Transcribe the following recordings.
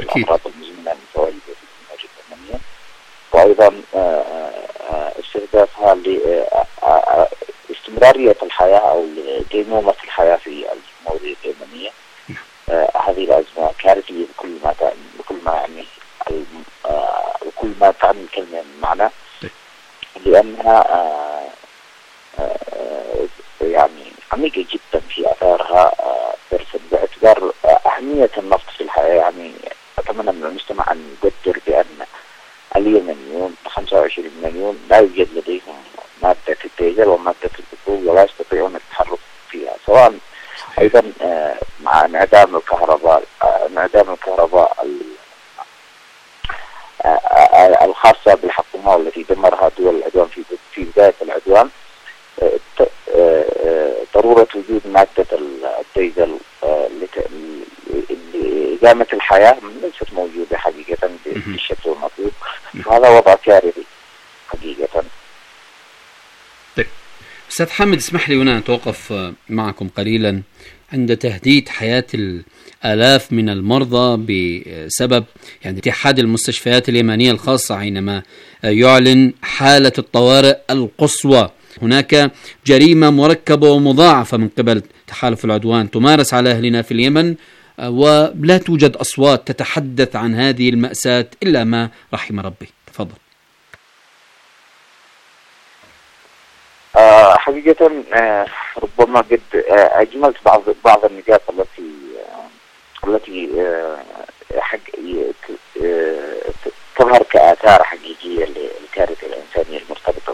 الأمراض المزمنة المتواجدة في الموجة اليمنية، وأيضا استهدافها لاستمرارية الحياة أو ديمومة الحياة في الموجة اليمنية. هذه الأزمة كارثية بكل ما يعني وكل ما تعني الكلمة من معنى، لأنها يعني عميقة جدا في أثارها، باعتبار أهمية النفط في الحياة. يعني أتمنى من المجتمع أن يقدر بأن اليمنيون 25 مليون لا يوجد لديهم مادة الديزل ومادة البترول ولا يستطيعون التحرك فيها، سواء أيضا مع انعدام الكهرباء الخاصة بالحكومة والتي دمرها دول العدوان في بداية العدوان. ضرورة وجود مادة الديزل لإقامة الحياة ليست موجودة حقيقة بالشكل المطلوب، وهذا وضع كارثي حقيقة. أستاذ حامد، اسمح لي هنا أتوقف معكم قليلا عند تهديد حياة الآلاف من المرضى بسبب اتحاد المستشفيات اليمنية الخاصة حينما يعلن حالة الطوارئ القصوى. هناك جريمة مركبة ومضاعفة من قبل تحالف العدوان تمارس على أهلنا في اليمن، ولا توجد أصوات تتحدث عن هذه المأساة إلا ما رحم ربي. تفضل. حقيقة ربما قد أجملت بعض النقاط التي تظهر كآثار حقيقية للكارثة الإنسانية المرتبطة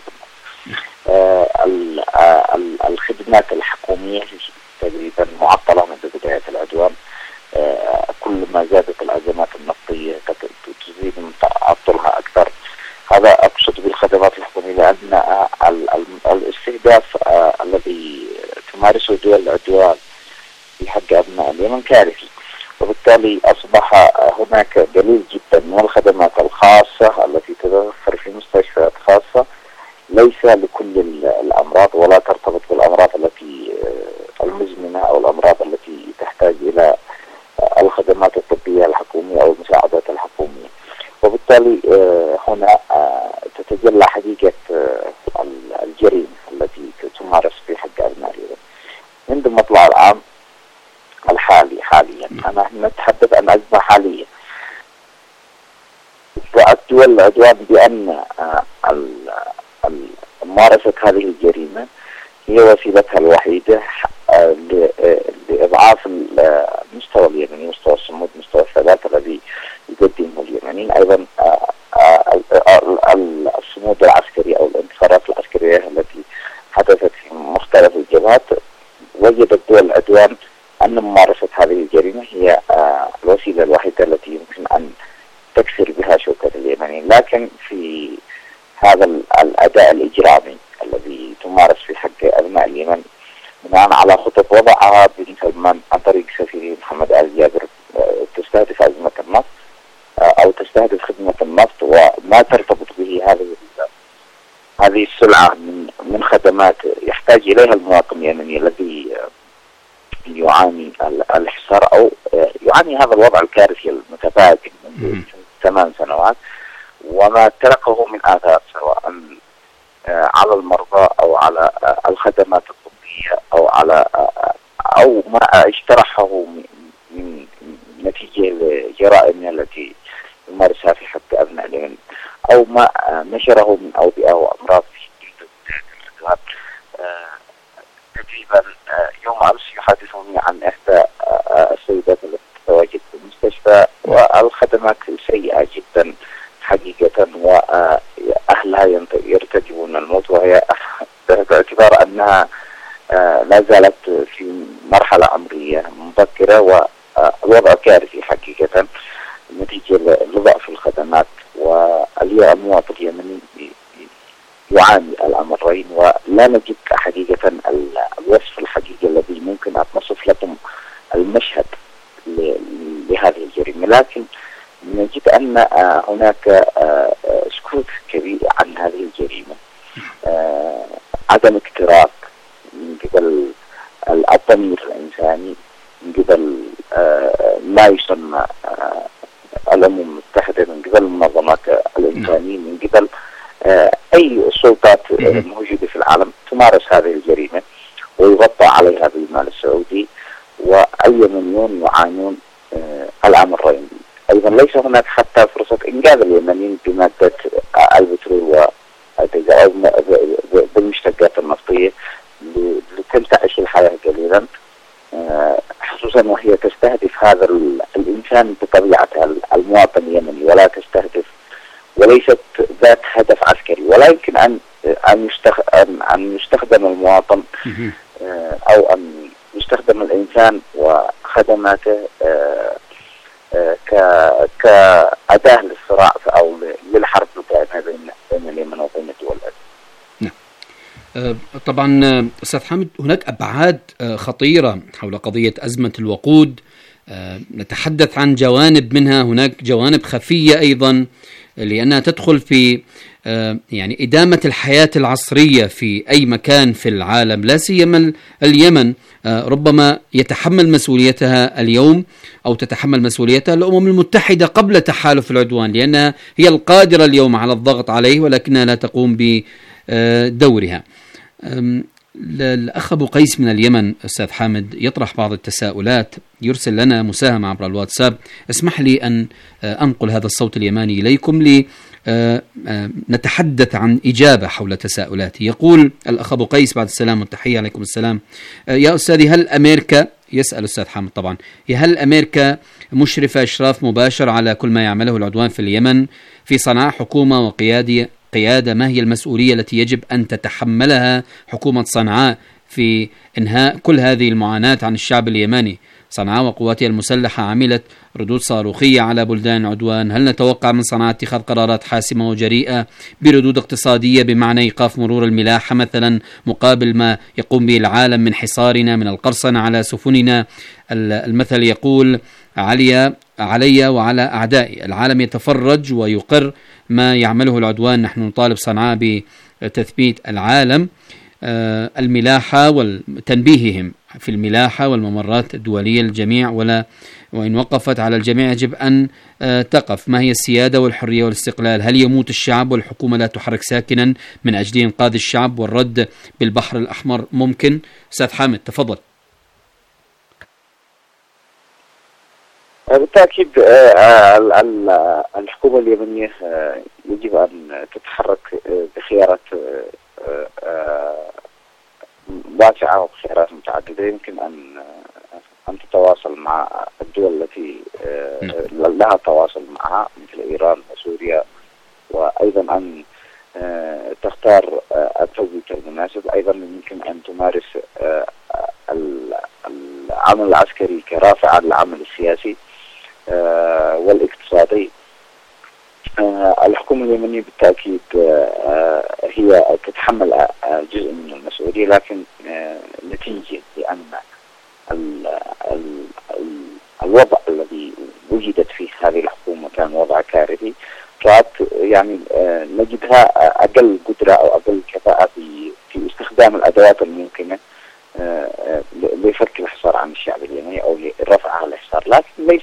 الخدمات الحكومية تقريبا معطلة منذ بداية العدوان. كل ما زادت الأزمات النفطية تزيد من تعطلها أكثر. هذا أقصد بالخدمات الحكومية، لأن الاستهداف الذي تمارسه دول العدوان في حق أبناء اليمن كارثي، وبالتالي أصبح هناك دليل جدا من الخدمات الخاصة التي تتوفر في مستشفيات خاصة ليس لكل الأمراض، ولا ترتبط بالأمراض التي المزمنة أو الأمراض التي تحتاج إلى الخدمات الطبية الحكومية أو المساعدات الحكومية. وبالتالي هنا تتجلى حقيقة الجريمة التي تمارس في حق أبناء اليمن منذ مطلع العام الحالي. حاليا أنا نتحدث عن أزمة حالية، دول العدوان بأن ممارسة هذه الجريمة هي وسيلتها الوحيدة لإضعاف المستوى اليمني، مستوى الصمود، مستوى الثبات الذي يقدمه اليمنيين. أيضا الصمود العسكري أو الانتصارات العسكرية التي حدثت في مختلف الجبهات، وجدت دول العدوان أن ممارسة هذه الجريمة هي الوسيلة الوحيدة التي يمكن أن تكسر بها شوكة اليمنيين. لكن في هذا الأداء الإجرامي الذي تمارس في حق أبناء اليمن بناء على خطط وضعها بن سلمان عن طريق سفيره محمد آل جابر تستهدف أزمة النفط أو تستهدف خدمة النفط وما ترتبط به هذه السلعة من خدمات يحتاج إليها المواطن اليمني الذي يعاني الحصار أو يعاني هذا الوضع الكارثي المتفاقم منذ 8 سنوات، وما تلقه من آثار سواء على المرضى أو على الخدمات الطبية أو ما اجترحه من نتيجة لجرائم التي يمارسها في حق أبناء اليمن، أو ما نشره من أوبئة وأمراض في العدوان. تقريبا يوم أمس يحدثوني عن إحدى السيدات التي تتواجد في المستشفى والخدمات سيئة جدا حقيقة، وأهلها يرتجبون الموت، وهي باعتبار أنها لا زالت في مرحلة عمرية مبكرة، والوضع كارثي حقيقة نتيجة لضعف الخدمات. واليوم المواطن اليمني يعاني الأمرين، ولا نجد حقيقة الوصف الحقيقي الذي ممكن أن نصف لكم المشهد لهذه الجريمة، لكن نجد أن هناك سكوت كبير عن هذه الجريمة، عدم اكتراث من قبل الضمير الإنساني، من قبل ما يسمى الأمم المتحدة، من قبل المنظمات الإنسانية، من قبل أي سلطات موجودة في العالم تمارس هذه الجريمة ويغطى عليها بالمال السعودي، واليمنيون يعانون الأمرين. أيضا ليس هناك حتى فرصة إنقاذ اليمنيين بمادة البترول بالمشتقات النفطية لتنتعش الحياة قليلا، خصوصا وهي تستهدف هذا الإنسان بطبيعته المواطن اليمني، ولا تستهدف وليست ذات هدف عسكري. ولا يمكن أن يستخدم المواطن أو أن يستخدم الإنسان وخدماته كأداة للصراع أو للحرب القائمة بين اليمن وبين الدول. طبعا أستاذ حامد، هناك أبعاد خطيرة حول قضية أزمة الوقود، نتحدث عن جوانب منها، هناك جوانب خفية أيضا لأنها تدخل في يعني إدامة الحياة العصرية في أي مكان في العالم، لا سيما اليمن ربما يتحمل مسؤوليتها اليوم أو تتحمل مسؤوليتها الأمم المتحدة قبل تحالف العدوان، لأنها هي القادرة اليوم على الضغط عليه ولكنها لا تقوم بدورها. الأخ أبو قيس من اليمن أستاذ حامد يطرح بعض التساؤلات، يرسل لنا مساهمة عبر الواتساب. اسمح لي أن أنقل هذا الصوت اليماني إليكم نتحدث عن إجابة حول تساؤلاته. يقول الأخ أبو قيس بعد السلام والتحية عليكم السلام: يا أستاذي، هل أمريكا، يسأل أستاذ حامد طبعا، هل أمريكا مشرفة إشراف مباشر على كل ما يعمله العدوان في اليمن؟ في صنعاء حكومة وقيادة، ما هي المسؤولية التي يجب أن تتحملها حكومة صنعاء في إنهاء كل هذه المعاناة عن الشعب اليمني؟ صنعاء وقواتها المسلحة عملت ردود صاروخية على بلدان العدوان، هل نتوقع من صنعاء اتخاذ قرارات حاسمة وجريئة بردود اقتصادية بمعنى إيقاف مرور الملاحة مثلا مقابل ما يقوم به العالم من حصارنا، من القرصنة على سفننا؟ المثل يقول: علي وعلى أعدائي. العالم يتفرج ويقر ما يعمله العدوان. نحن نطالب صنعاء بتثبيت العالم الملاحة وتنبيههم في الملاحة والممرات الدولية للجميع، وإن وقفت على الجميع يجب أن تقف. ما هي السيادة والحرية والاستقلال؟ هل يموت الشعب والحكومة لا تحرك ساكنا من أجل إنقاذ الشعب والرد بالبحر الأحمر ممكن؟ أستاذ حامد تفضل. بالتأكيد الحكومة اليمنية يجب أن تتحرك بخيارات واسعة وبخيارات متعددة. يمكن أن تتواصل مع الدول التي لها تواصل معها مثل إيران وسوريا، وأيضا أن تختار التوقيت المناسب. أيضا يمكن أن تمارس العمل العسكري كرافع للعمل السياسي والاقتصادي. الحكومة اليمنية بالتأكيد هي تتحمل جزء من المسؤولية، لكن نتيجة لأن الوضع الذي وجدت فيه هذه الحكومة كان وضع كارثي، يعني نجدها أقل قدرة أو أقل كفاءة في استخدام الأدوات الممكنة لفك الحصار عن الشعب اليمني أو لرفع الحصار، لكن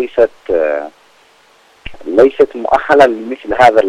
ليست مؤهلة لمثل هذا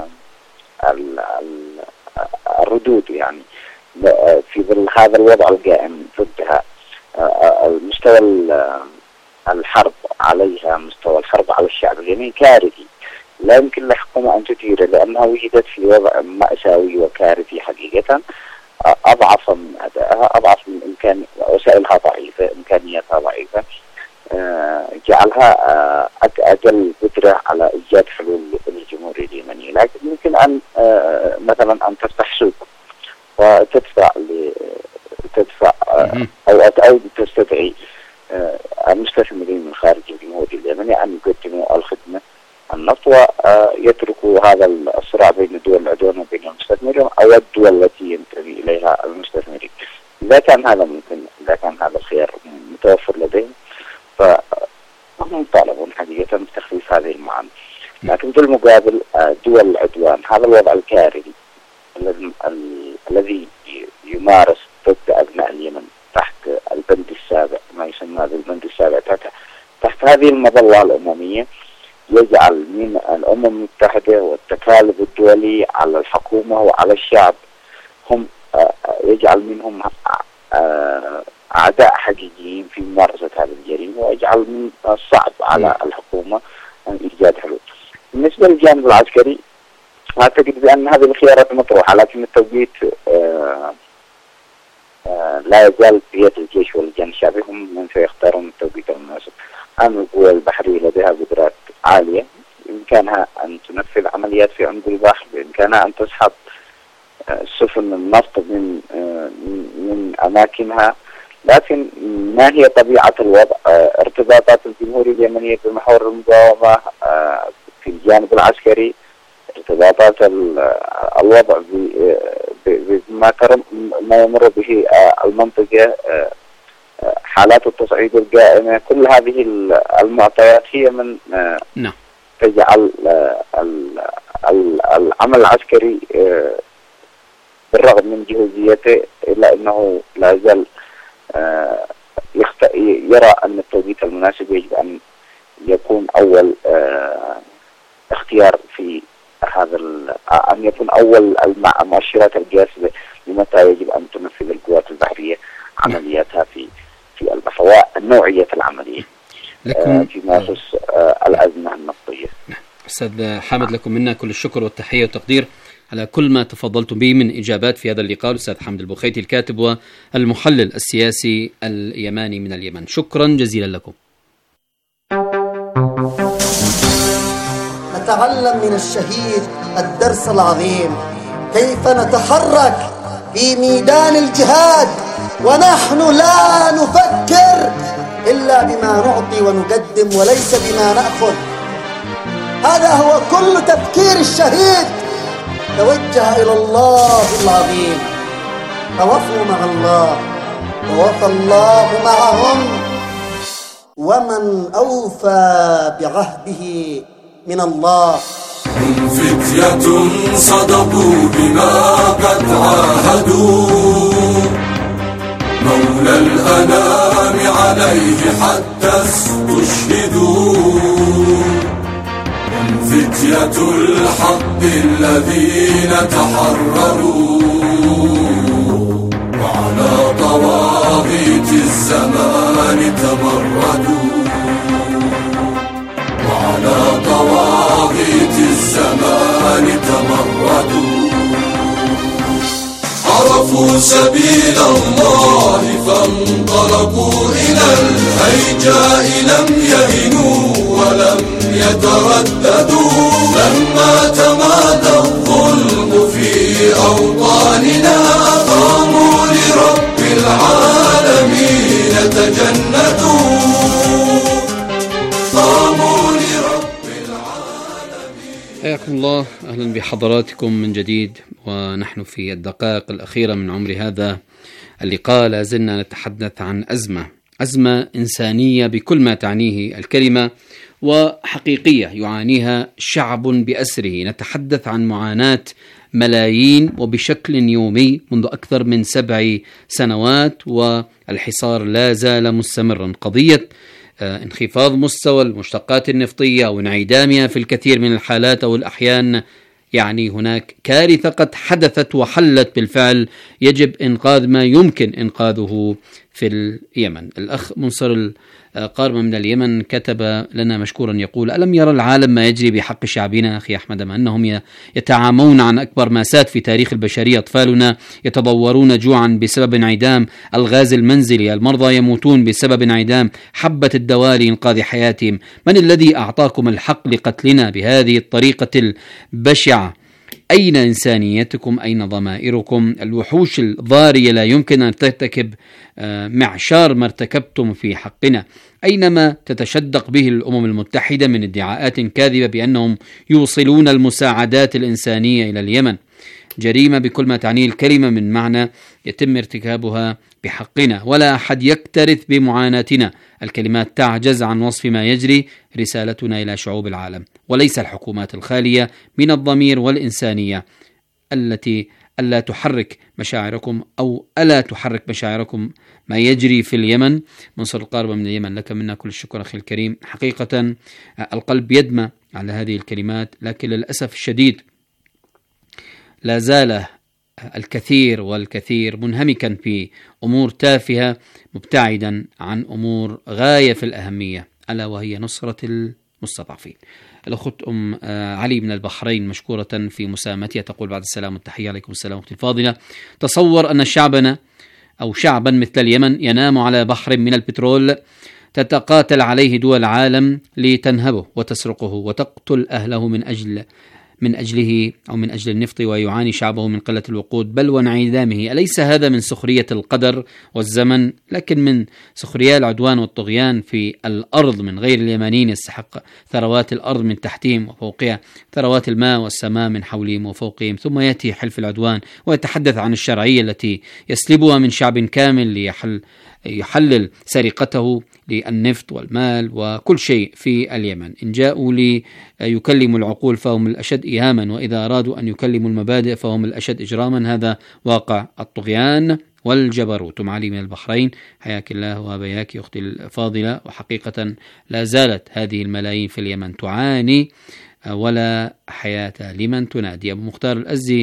الردود. يعني في ظل هذا الوضع القائم ضدها، مستوى الحرب عليها، مستوى الحرب على الشعب اليمني كارثي، لا يمكن للحكومة أن تديره لأنها وجدت في وضع مأساوي وكارثي حقيقة. أضعف من أدائها، أضعف من إمكان وسائلها ضعيفة، إمكانياتها ضعيفة، جعلها أقل قدرة على إيجاد حلول للجمهورية اليمنية. لكن يمكن أن مثلا أن تفتح سوق وتدفع أو تستدعي المستثمرين من خارج الجمهورية اليمنية أن يقدموا الخدمة النفط ويتركوا هذا الصراع بين الدول العدوان وبين المستثمرين أو الدول التي ينتمي إليها المستثمرين. إذا كان هذا ممكن، إذا كان هذا الخيار متوفر لديهم، فهم طالبون حقيقة بتخفيف هذه المعاناة. لكن في المقابل دول العدوان، هذا الوضع الكارثي الذي يمارس ضد أبناء اليمن تحت البند السابع، ما يسمى بالبند السابع، تحت هذه المظلة الأممية، يجعل من الأمم المتحدة والتكالب الدولية على الحكومة وعلى الشعب، هم يجعل منهم أعداء حقيقيين في ممارسة هذه الجريمة، ويجعل من الصعب على الحكومة أن إيجاد حلول. بالنسبة للجانب العسكري أعتقد بأن هذه الخيارات مطروحة، لكن التوقيت لا يزال بيد الجيش واللجان الشعبي، هم من سيختارون التوقيت المناسب. القوى البحرية لديها قدرات عالية، بإمكانها أن تنفذ عمليات في عمق البحر، بإمكانها أن تسحب سفن النفط من أماكنها، لكن ما هي طبيعة الوضع؟ ارتباطات الجمهورية اليمنية بمحور المقاومة في الجانب العسكري، ارتباطات الوضع ما يمر به المنطقة، حالات التصعيد القائمة، كل هذه المعطيات هي من تجعل العمل العسكري بالرغم من جهوزيته إلا أنه لا زال يرى أن التوقيت المناسب يجب أن يكون أول اختيار في هذا، أن يكون أول المؤشرات الجاذبة لمتى يجب أن تنفذ القوات البحرية عملياتها في البحر ونوعية العملية فيما يخص الأزمة النفطية. أستاذ حامد، لكم منا كل الشكر والتحية والتقدير على كل ما تفضلتم به من إجابات في هذا اللقاء. الأستاذ حامد البوخيتي، الكاتب والمحلل السياسي اليماني من اليمن، شكرا جزيلا لكم. نتعلم من الشهيد الدرس العظيم، كيف نتحرك في ميدان الجهاد ونحن لا نفكر إلا بما نعطي ونقدم وليس بما نأخذ. هذا هو كل تفكير الشهيد، توجه إلى الله العظيم، توفوا مع الله ووفى الله معهم، ومن أوفى بعهده من الله. هم فتية صدقوا بما قد عاهدوا، مولى الأنام عليه حتى استشهدوا. هم فتية الحق الذين تحرروا، وعلى طواغيت الزمان تمردوا، وعلى طواغيت الزمان تمردوا. عرفوا سبيل الله فانطلقوا إلى الهيجاء، لم يهنوا ولم يترددوا. لما تمادى الظلم في أوطاننا قاموا لرب العالمين تجندوا، قاموا لرب العالمين. حياكم الله، أهلا بحضراتكم من جديد، ونحن في الدقائق الأخيرة من عمر هذا اللقاء لا زلنا نتحدث عن أزمة إنسانية بكل ما تعنيه الكلمة، وحقيقية يعانيها شعب بأسره. نتحدث عن معاناة ملايين وبشكل يومي منذ أكثر من 7 سنوات، والحصار لا زال مستمرا. قضية انخفاض مستوى المشتقات النفطية وانعدامها في الكثير من الحالات أو الأحيان، يعني هناك كارثة قد حدثت وحلت بالفعل، يجب إنقاذ ما يمكن إنقاذه في اليمن. الأخ منصر القارمة من اليمن كتب لنا مشكورا يقول: ألم يرى العالم ما يجري بحق شعبنا أخي أحمد، ما أنهم يتعامون عن أكبر مأساة في تاريخ البشرية. أطفالنا يتضورون جوعا بسبب انعدام الغاز المنزلي، المرضى يموتون بسبب انعدام حبة الدواء لإنقاذ حياتهم. من الذي أعطاكم الحق لقتلنا بهذه الطريقة البشعة؟ أين إنسانيتكم؟ أين ضمائركم؟ الوحوش الضارية لا يمكن أن ترتكب معشار ما ارتكبتم في حقنا. أينما تتشدق به الأمم المتحدة من ادعاءات كاذبة بأنهم يوصلون المساعدات الإنسانية إلى اليمن، جريمة بكل ما تعنيه الكلمة من معنى يتم ارتكابها بحقنا، ولا أحد يكترث بمعاناتنا. الكلمات تعجز عن وصف ما يجري. رسالتنا إلى شعوب العالم وليس الحكومات الخالية من الضمير والإنسانية التي ألا تحرك مشاعركم أو ألا تحرك مشاعركم ما يجري في اليمن. منصور القاربة من اليمن، لك منا كل الشكر أخي الكريم. حقيقة القلب يدمى على هذه الكلمات، لكن للأسف الشديد لا زال الكثير والكثير منهمكا في أمور تافهة مبتعدا عن أمور غاية في الأهمية، ألا وهي نصرة المستضعفين. الأخت علي من البحرين مشكورة في مساهمتها، تقول بعد السلام والتحية. عليكم السلام أختي الفاضلة. تصور أن شعبنا أو شعبا مثل اليمن ينام على بحر من البترول تتقاتل عليه دول العالم لتنهبه وتسرقه وتقتل أهله من أجله أو من أجل النفط، ويعاني شعبه من قلة الوقود بل وانعدامه. أليس هذا من سخرية القدر والزمن، لكن من سخرية العدوان والطغيان في الأرض من غير اليمنيين؟ يستحق ثروات الأرض من تحتهم وفوقها، ثروات الماء والسماء من حولهم وفوقهم، ثم يأتي حلف العدوان ويتحدث عن الشرعية التي يسلبها من شعب كامل ليحلل سرقته للنفط والمال وكل شيء في اليمن. إن جاءوا ليكلموا العقول فهم الأشد إيهاما، وإذا أرادوا أن يكلموا المبادئ فهم الأشد إجراما. هذا واقع الطغيان والجبروت. علي من البحرين، حياك الله وبياك أختي الفاضلة. وحقيقة لا زالت هذه الملايين في اليمن تعاني ولا حياة لمن تنادي. أبو مختار الأزي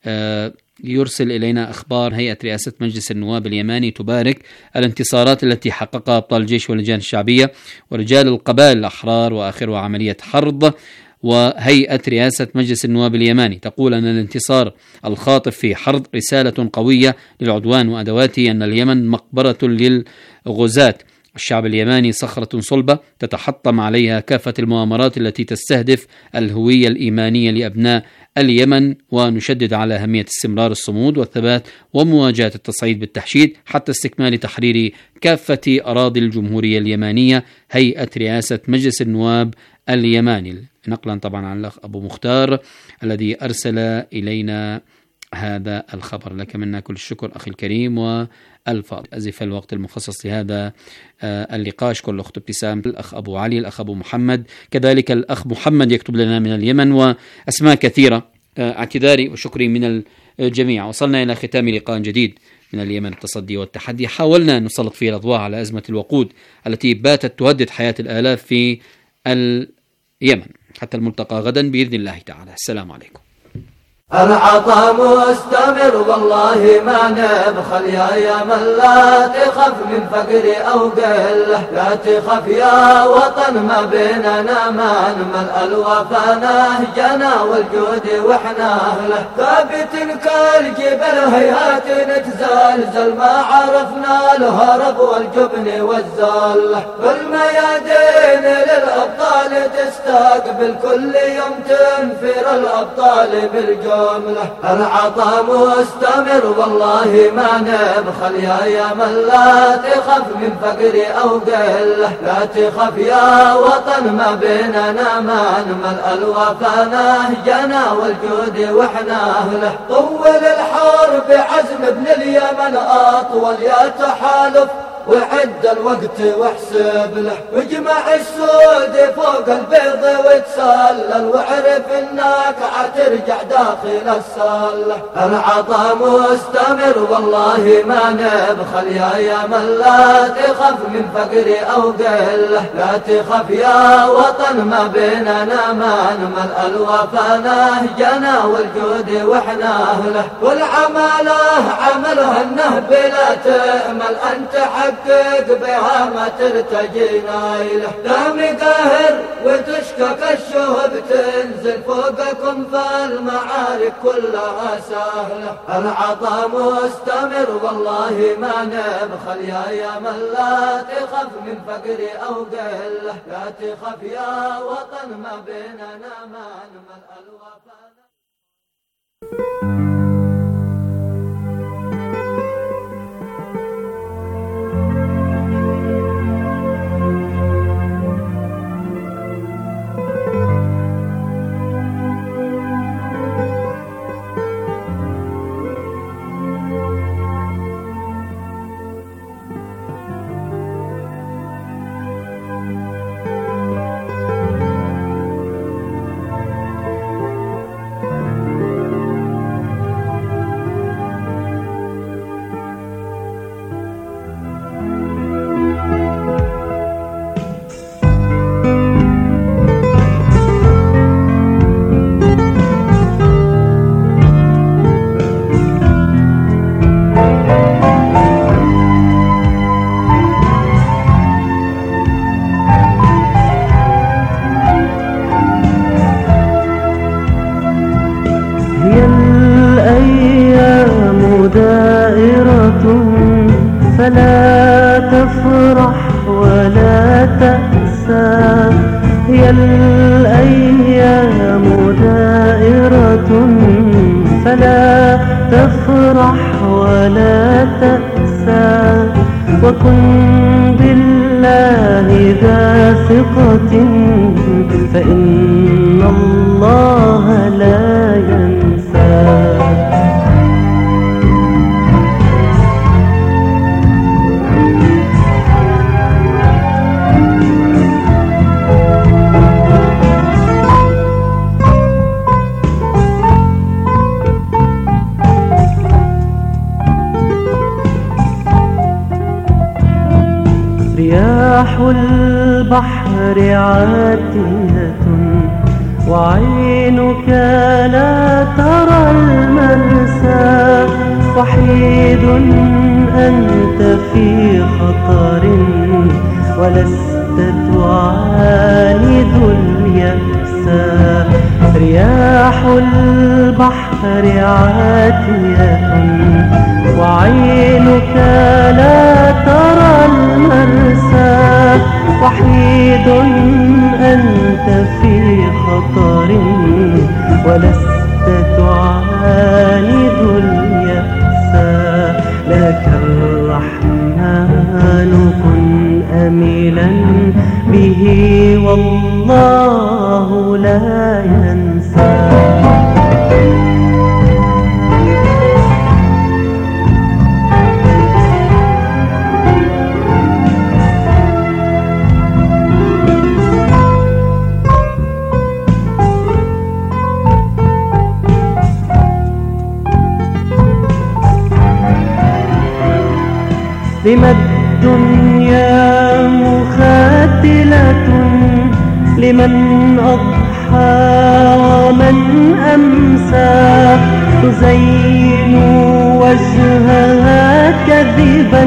يرسل إلينا أخبار هيئة رئاسة مجلس النواب اليماني تبارك الانتصارات التي حققها أبطال الجيش واللجان الشعبية ورجال القبائل الأحرار وآخرها عملية حرب. وهيئة رئاسة مجلس النواب اليماني تقول أن الانتصار الخاطف في حرب رسالة قوية للعدوان وأدواته، أن اليمن مقبرة للغزاة. الشعب اليماني صخرة صلبة تتحطم عليها كافة المؤامرات التي تستهدف الهوية الإيمانية لأبناء اليمن، ونشدد على أهمية استمرار الصمود والثبات ومواجهة التصعيد بالتحشيد حتى استكمال تحرير كافة أراضي الجمهورية اليمانية. هيئة رئاسة مجلس النواب اليماني، نقلا طبعا عن الأخ أبو مختار الذي أرسل إلينا هذا الخبر. لك منا كل الشكر أخي الكريم والفاضل. أزف الوقت المخصص لهذا اللقاء. أشكر الأخت ابتسام، الأخ أبو علي، الأخ أبو محمد، كذلك الأخ محمد يكتب لنا من اليمن، وأسماء كثيرة. اعتذاري وشكري من الجميع. وصلنا إلى ختام لقاء جديد من اليمن، التصدي والتحدي. حاولنا أن نسلط فيه الأضواء على أزمة الوقود التي باتت تهدد حياة الآلاف في اليمن. حتى الملتقى غدا بإذن الله تعالى. السلام عليكم. العطاء مستمر والله ما نبخل يا من، لا تخف من فقري أو قله، لا تخف يا وطن ما بيننا ما نمل، الوفا نهجنا والجود واحنا أهله، ثابت كالجبل هيهات نتزلزل، ما عرفنا الهرب والجبن والزله، بالميادين للأبطال تستقبل، كل يوم تنفر الأبطال بالجود. العطاء مستمر والله ما نبخل يا من، لا تخف من فقري أو قله، لا تخف يا وطن ما بيننا ما نمل، الوفا نهجنا والجود واحنا أهله، طول الحرب عزم ابن اليمن أطول يا تحالف، وعد الوقت واحسب له، واجمع السود فوق البيض وتسلل، واعرف انك عترجع داخل السله. العطاء مستمر والله ما نبخل يا من، لا تخف من فقري او قله، لا تخف يا وطن ما بيننا ما نمل، الوفا نهجنا والجود واحنا اهله، والعماله عملها النهب لا تأمل، انت حقق بها ما ترتجي نايله، لا مقاهر وتشكك الشهب تنزل فوقكم فالمعارك كلها سهله. العطاء مستمر والله ما نبخل يا من، لا تخف من فقري او قله، لا تخف يا وطن ما بيننا ما نمل، الوفا. فلا تفرح ولا تأسى، هي الأيام دائرة. فلا تفرح ولا تأسى، وكن بالله ذا ثقة، فإن الله لا ينسى. رياح البحر عاتية، وعينك لا ترى المرسى. وحيد أنت في خطر، ولست تعاند اليأس. رياح البحر عاتية، وعينك لا ترى المرسى. وحيد أنت في خطر، ولست تعاند اليأس. لك الرحمن كن أملا به، والله لا ينسى. لما الدنيا مخاتلة، لمن أضحى ومن أمسى. تزين وجهها كذبا،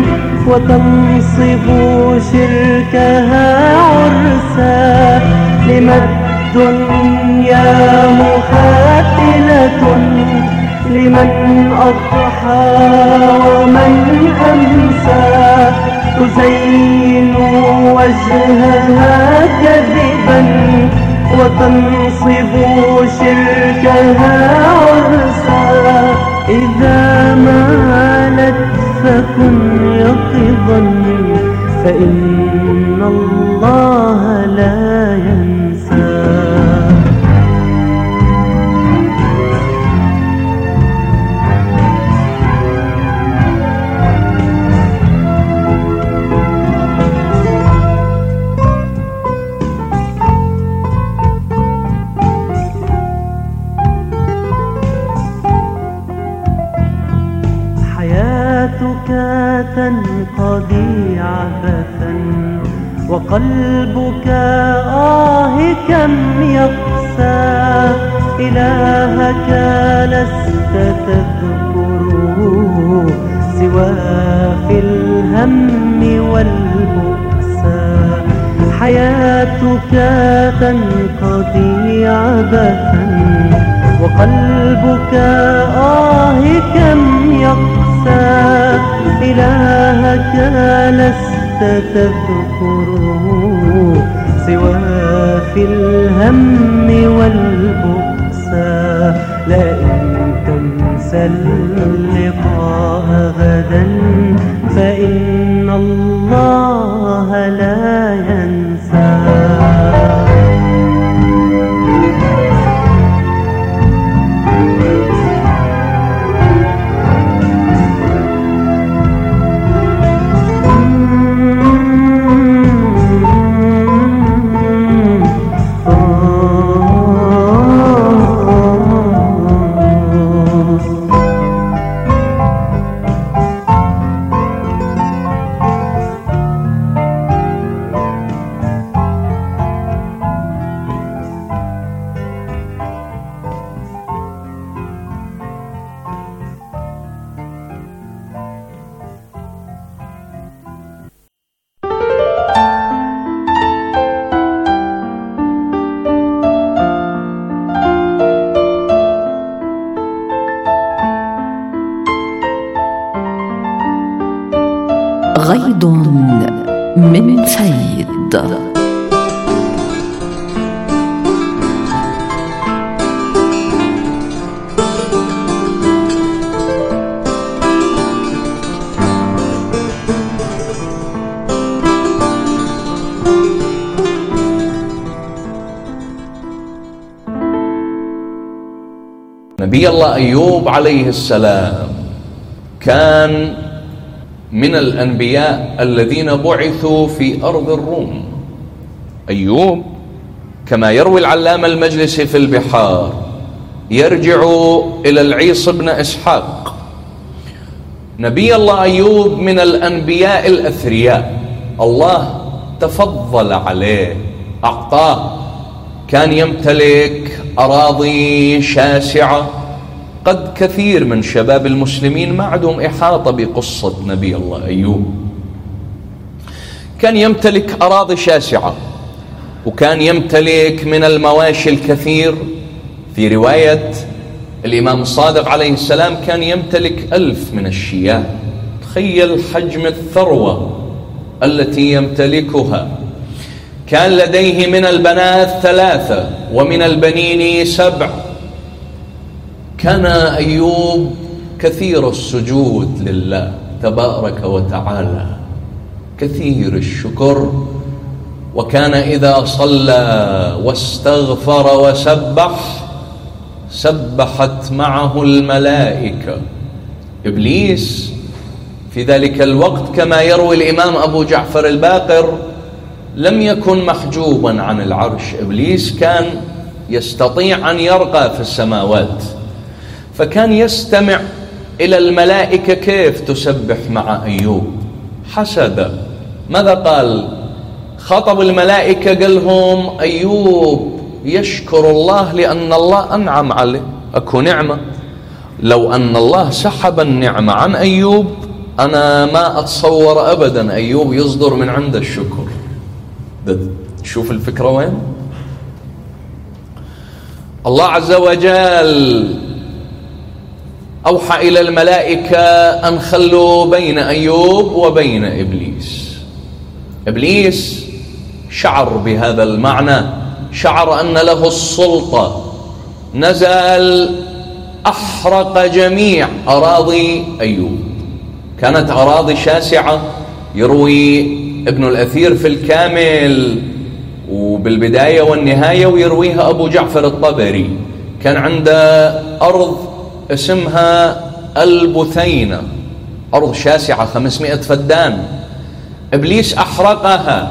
وتنصب شركها عرسا. لما الدنيا مخاتلة، لمن أضحى ومن أمسى. تزين وجهها كذبا، وتنصب شركها عرسا. إذا مالت فكن يقظا، فإن الله لا ينسى. حياتك تنقضي عبثا، وقلبك كم يقسى. إلهك لست تذكره سوى في الهم والبؤسى. حياتك تنقضي عبثا، وقلبك كم يقسى. إلهك لست تذكره سوى في الهم والبؤسى. لئن تنسى اللقاء غدا، فإن الله لا ينسى. من فيض. نبي الله أيوب عليه السلام كان من الأنبياء الذين بعثوا في أرض الروم. أيوب كما يروي العلامة المجلسي في البحار يرجع إلى العيص بن إسحاق. نبي الله أيوب من الأنبياء الأثرياء، الله تفضل عليه، أعطاه، كان يمتلك أراضي شاسعة. قد كثير من شباب المسلمين ما عندهم إحاطة بقصة نبي الله أيوب. كان يمتلك أراضي شاسعة، وكان يمتلك من المواشي الكثير. في رواية الإمام الصادق عليه السلام كان يمتلك 1000 من الشياه. تخيل حجم الثروة التي يمتلكها. كان لديه من البنات 3 ومن البنين 7. كان أيوب كثير السجود لله تبارك وتعالى، كثير الشكر. وكان إذا صلى واستغفر وسبح سبحت معه الملائكة. إبليس في ذلك الوقت كما يروي الإمام أبو جعفر الباقر لم يكن محجوبا عن العرش. إبليس كان يستطيع أن يرقى في السماوات، فكان يستمع إلى الملائكة كيف تسبح مع أيوب. حسد. ماذا قال؟ خطب الملائكة قال لهم أيوب يشكر الله لأن الله أنعم عليه. أكو نعمة، لو أن الله سحب النعمة عن أيوب أنا ما أتصور أبدا أيوب يصدر من عند الشكر. شوف الفكرة وين. الله عز وجل أوحى إلى الملائكة أن خلوا بين أيوب وبين إبليس. إبليس شعر بهذا المعنى، شعر أن له السلطة، نزل أحرق جميع أراضي أيوب. كانت أراضي شاسعة. يروي ابن الأثير في الكامل وبالبداية والنهاية، ويرويها أبو جعفر الطبري، كان عنده أرض اسمها البثينة، أرض شاسعة 500 فدان. إبليس أحرقها،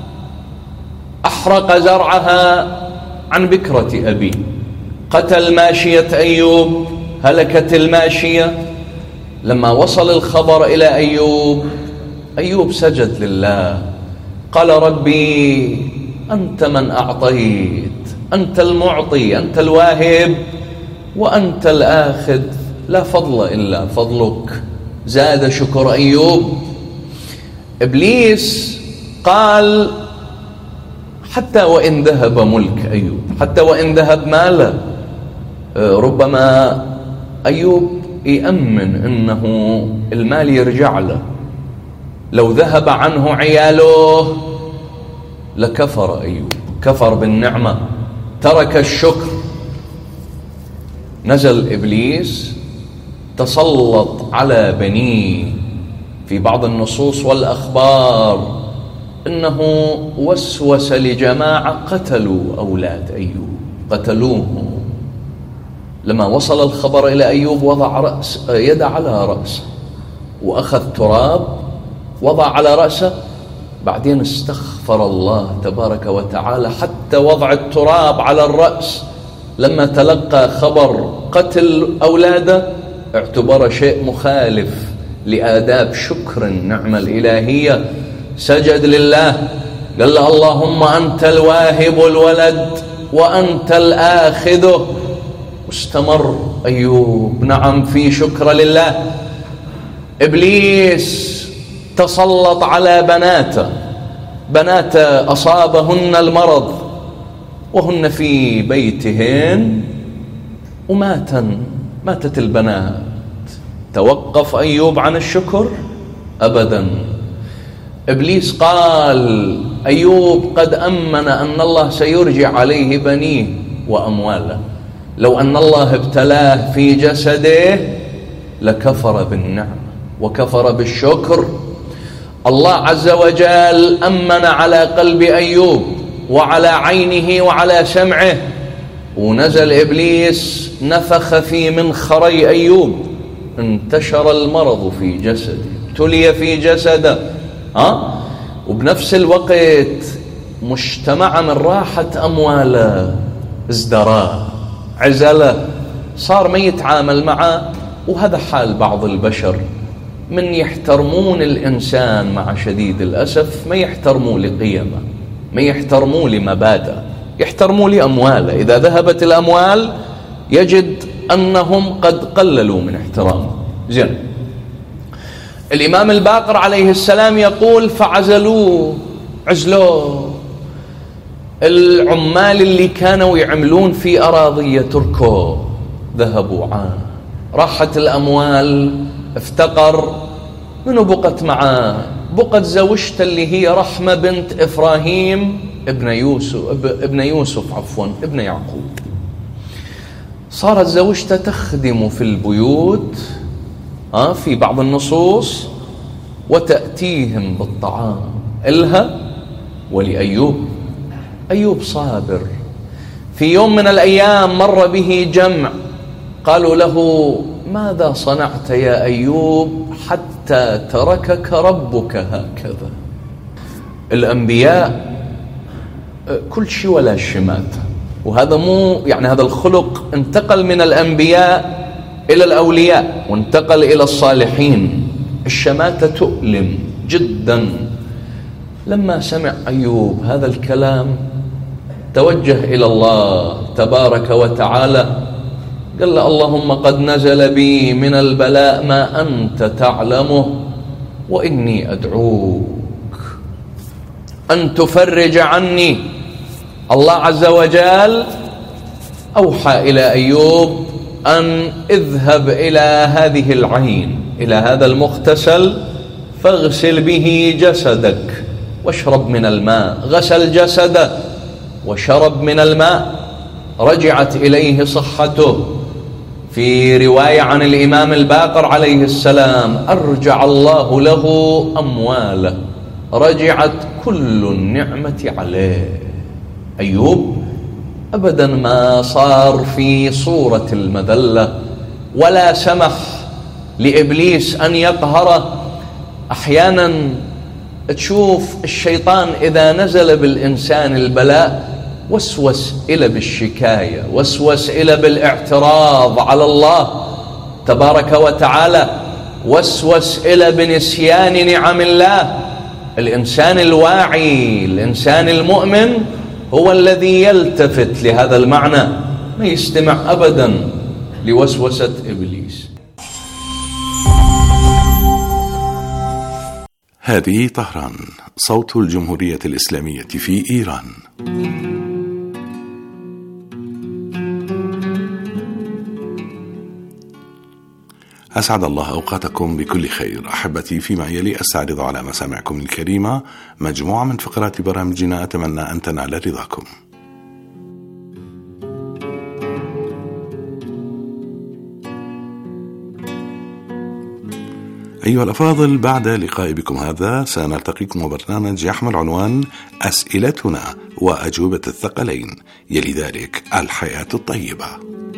أحرق زرعها عن بكرة أبي، قتل ماشية أيوب، هلكت الماشية. لما وصل الخبر إلى أيوب، أيوب سجد لله، قال ربي أنت من أعطيت، أنت المعطي، أنت الواهب، وأنت الآخذ، لا فضل إلا فضلك. زاد شكر أيوب. إبليس قال حتى وإن ذهب ملك أيوب، حتى وإن ذهب ماله، ربما أيوب يأمن إنه المال يرجع له. لو ذهب عنه عياله لكفر أيوب، كفر بالنعمة، ترك الشكر. نزل إبليس تسلط على بنيه. في بعض النصوص والأخبار إنه وسوس لجماعة قتلوا أولاد أيوب، قتلوه. لما وصل الخبر إلى أيوب وضع يد على رأسه، وأخذ تراب وضع على رأسه، بعدين استغفر الله تبارك وتعالى حتى وضع التراب على الرأس. لما تلقى خبر قتل أولاده اعتبر شيء مخالف لآداب شكر النعمة الإلهية، سجد لله، قال له اللهم أنت الواهب الولد وأنت الآخذه. واستمر أيوب نعم في شكر لله. إبليس تسلط على بناته أصابهن المرض وهن في بيتهن ماتت البنات. توقف أيوب عن الشكر؟ أبدا. إبليس قال أيوب قد أمن أن الله سيرجع عليه بنيه وأمواله، لو أن الله ابتلاه في جسده لكفر بالنعمة وكفر بالشكر. الله عز وجل أمن على قلب أيوب وعلى عينه وعلى سمعه، ونزل إبليس نفخ في منخري أيوب، انتشر المرض في جسده، ابتلي في جسده، وبنفس الوقت مجتمع من راحة أمواله ازدراه، عزله، صار ما يتعامل معه. وهذا حال بعض البشر، من يحترمون الإنسان مع شديد الأسف ما يحترموا لقيمه، ما يحترموا لمبادئه، يحترموا لأمواله. إذا ذهبت الأموال يجد أنهم قد قللوا من احترامه. زين، الإمام الباقر عليه السلام يقول فعزلوه، عزلوه. العمال اللي كانوا يعملون في أراضي تركوا، ذهبوا عنه، راحت الأموال، افتقر. منو بقت معاه؟ بقت زوجته اللي هي رحمة بنت إبراهيم ابن يوسف ابن يعقوب. صارت زوجته تخدم في البيوت في بعض النصوص، وتأتيهم بالطعام إلها ولأيوب. أيوب صابر. في يوم من الأيام مر به جمع، قالوا له ماذا صنعت يا أيوب حتى تركك ربك هكذا؟ الأنبياء كل شيء ولا شماتة، وهذا مو يعني هذا الخلق انتقل من الأنبياء إلى الأولياء وانتقل إلى الصالحين. الشماتة تؤلم جدا. لما سمع أيوب هذا الكلام توجه إلى الله تبارك وتعالى، قال له اللهم قد نزل بي من البلاء ما أنت تعلمه، وإني أدعوك أن تفرج عني. الله عز وجل أوحى إلى أيوب أن اذهب إلى هذه العين، إلى هذا المغتسل، فاغسل به جسدك واشرب من الماء. غسل جسده وشرب من الماء، رجعت إليه صحته. في رواية عن الإمام الباقر عليه السلام أرجع الله له أمواله، رجعت كل النعمة عليه. أيوب أبدا ما صار في صورة المذلة، ولا سمح لإبليس أن يقهره. أحيانا تشوف الشيطان إذا نزل بالإنسان البلاء وسوس إلى بالشكاية، وسوس إلى بالاعتراض على الله تبارك وتعالى، وسوس إلى بنسيان نعم الله. الإنسان الواعي، الإنسان المؤمن هو الذي يلتفت لهذا المعنى، ما يستمع أبدا لوسوسة إبليس. هذه طهران، صوت الجمهورية الإسلامية في إيران. أسعد الله أوقاتكم بكل خير. أحبتي، فيما يلي أستعرض على مسامعكم الكريمة مجموعة من فقرات برامجنا أتمنى أن تنال رضاكم. أيها الأفاضل، بعد لقاء بكم هذا سنلتقيكم وبرنامج يحمل عنوان أسئلتنا وأجوبة الثقلين، يلي ذلك الحياة الطيبة.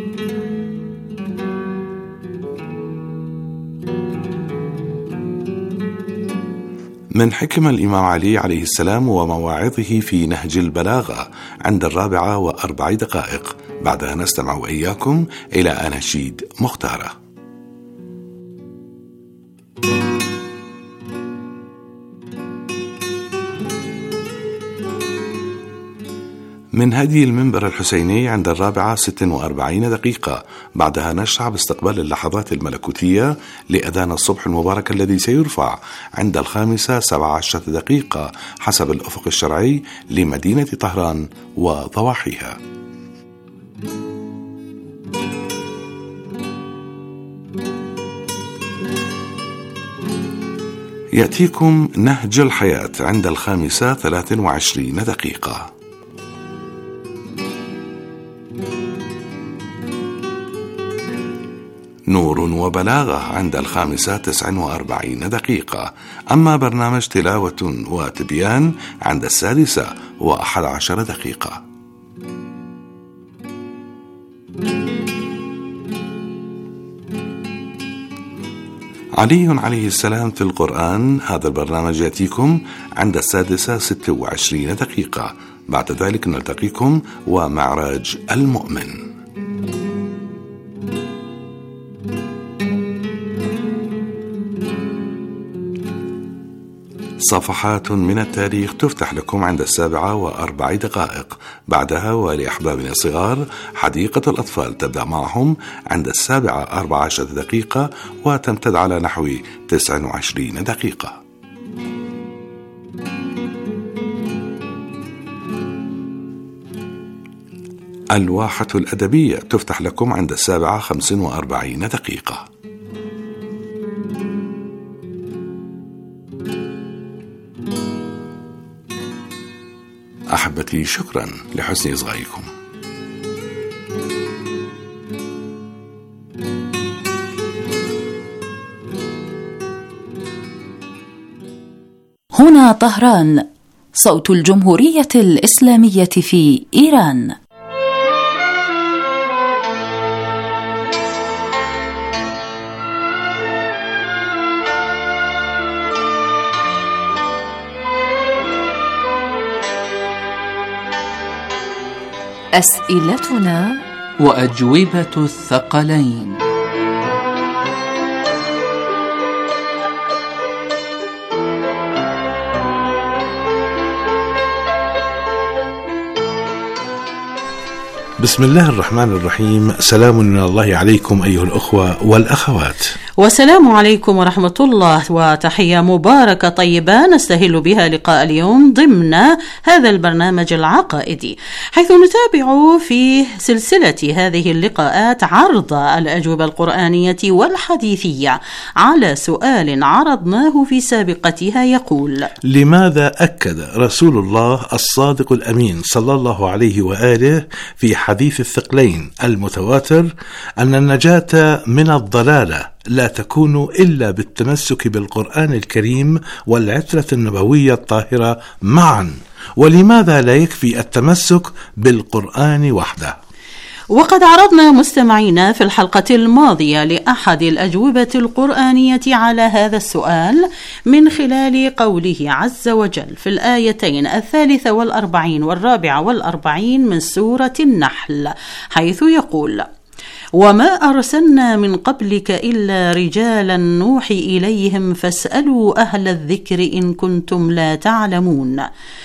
من حكم الإمام علي عليه السلام ومواعظه في نهج البلاغة عند 4:04. بعدها نستمع وإياكم إلى أناشيد مختارة. من هدي المنبر الحسيني عند 4:46. بعدها نشرع باستقبال اللحظات الملكوتية لأذان الصبح المبارك الذي سيرفع عند 5:17 حسب الأفق الشرعي لمدينة طهران وضواحيها. يأتيكم نهج الحياة عند 5:23. نور وبلاغة عند 5:49. أما برنامج تلاوة وتبيان عند 6:11. علي عليه السلام في القرآن، هذا البرنامج يأتيكم عند 6:26. بعد ذلك نلتقيكم ومعراج المؤمن. صفحات من التاريخ تفتح لكم عند 7:04. بعدها ولأحبابنا الصغار حديقة الأطفال تبدأ معهم عند 7:14 وتمتد على نحو 29. الواحة الأدبية تفتح لكم عند 7:45. أحبتي، شكرا لحسن إصغائكم. هنا طهران، صوت الجمهورية الإسلامية في إيران. أسئلتنا وأجوبة الثقلين. بسم الله الرحمن الرحيم. سلام من الله عليكم أيها الأخوة والأخوات. والسلام عليكم ورحمة الله، وتحية مباركة طيبة نستهل بها لقاء اليوم ضمن هذا البرنامج العقائدي، حيث نتابع في سلسلة هذه اللقاءات عرض الأجوبة القرآنية والحديثية على سؤال عرضناه في سابقتها يقول: لماذا أكد رسول الله الصادق الأمين صلى الله عليه وآله في حديث الثقلين المتواتر أن النجاة من الضلالة لا تكون إلا بالتمسك بالقرآن الكريم والعترة النبوية الطاهرة معا؟ ولماذا لا يكفي التمسك بالقرآن وحده؟ وقد عرضنا مستمعينا في الحلقة الماضية لأحد الأجوبة القرآنية على هذا السؤال من خلال قوله عز وجل في الآيتين 43 و44 من سورة النحل، حيث يقول: وما أرسلنا من قبلك إلا رجالا نوحي إليهم فاسألوا أهل الذكر إن كنتم لا تعلمون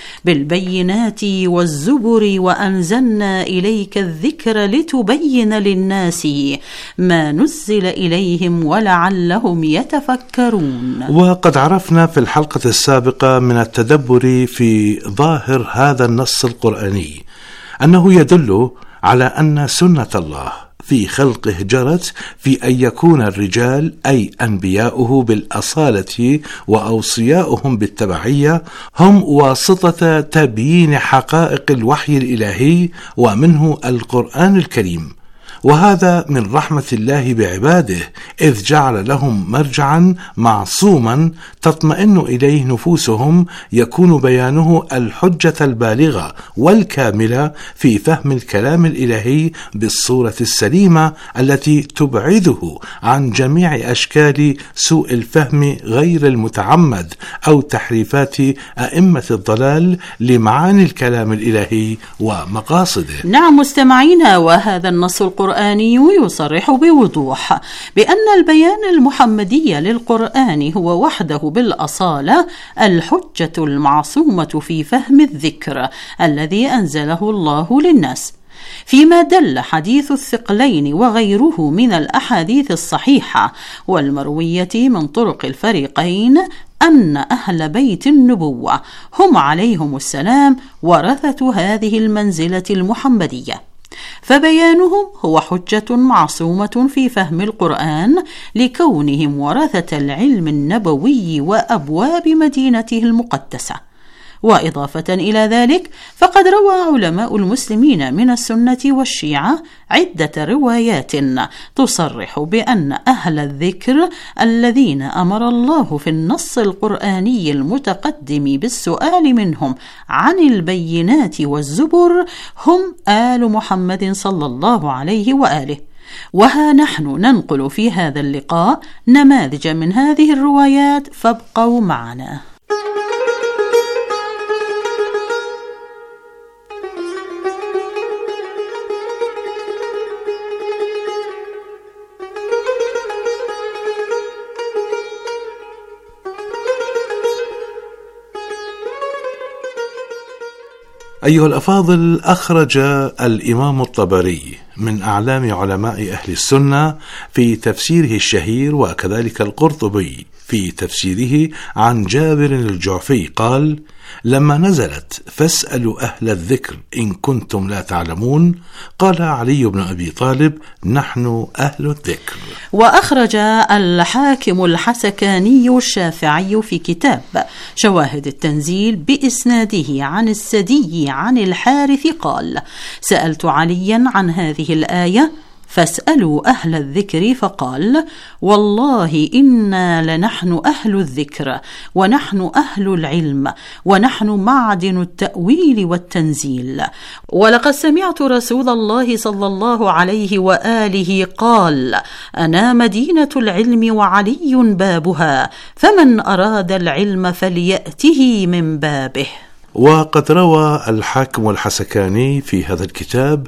بالبينات والزبر وأنزلنا إليك الذكر لتبين للناس ما نزل إليهم ولعلهم يتفكرون. وقد عرفنا في الحلقة السابقة من التدبر في ظاهر هذا النص القرآني أنه يدل على أن سنة الله في خلقه جرت في أن يكون الرجال أي أنبياؤه بالأصالة وأوصياؤهم بالتبعية هم واسطة تبيين حقائق الوحي الإلهي ومنه القرآن الكريم، وهذا من رحمة الله بعباده إذ جعل لهم مرجعا معصوما تطمئن إليه نفوسهم يكون بيانه الحجة البالغة والكاملة في فهم الكلام الإلهي بالصورة السليمة التي تبعده عن جميع أشكال سوء الفهم غير المتعمد أو تحريفات أئمة الضلال لمعاني الكلام الإلهي ومقاصده. نعم مستمعينا، وهذا النص القرآني يصرح بوضوح بأن البيان المحمدي للقرآن هو وحده بالأصالة الحجة المعصومة في فهم الذكر الذي أنزله الله للناس، فيما دل حديث الثقلين وغيره من الأحاديث الصحيحة والمروية من طرق الفريقين أن أهل بيت النبوة هم عليهم السلام ورثة هذه المنزلة المحمدية. فبيانهم هو حجة معصومة في فهم القرآن لكونهم ورثة العلم النبوي وأبواب مدينته المقدسة. وإضافة إلى ذلك فقد روى علماء المسلمين من السنة والشيعة عدة روايات تصرح بأن أهل الذكر الذين أمر الله في النص القرآني المتقدم بالسؤال منهم عن البينات والزبر هم آل محمد صلى الله عليه وآله. وها نحن ننقل في هذا اللقاء نماذج من هذه الروايات، فابقوا معنا. أيها الأفاضل، أخرج الإمام الطبري من أعلام علماء أهل السنة في تفسيره الشهير، وكذلك القرطبي في تفسيره عن جابر الجعفي قال: لما نزلت فاسألوا أهل الذكر إن كنتم لا تعلمون، قال علي بن أبي طالب: نحن أهل الذكر. وأخرج الحاكم الحسكاني الشافعي في كتاب شواهد التنزيل بإسناده عن السدي عن الحارث قال: سألت عليا عن هذه الآية فاسألوا أهل الذكر، فقال: والله إنا لنحن أهل الذكر ونحن أهل العلم ونحن معدن التأويل والتنزيل. ولقد سمعت رسول الله صلى الله عليه وآله قال: أنا مدينة العلم وعلي بابها، فمن أراد العلم فليأته من بابه. وقد روى الحاكم الحسكاني في هذا الكتاب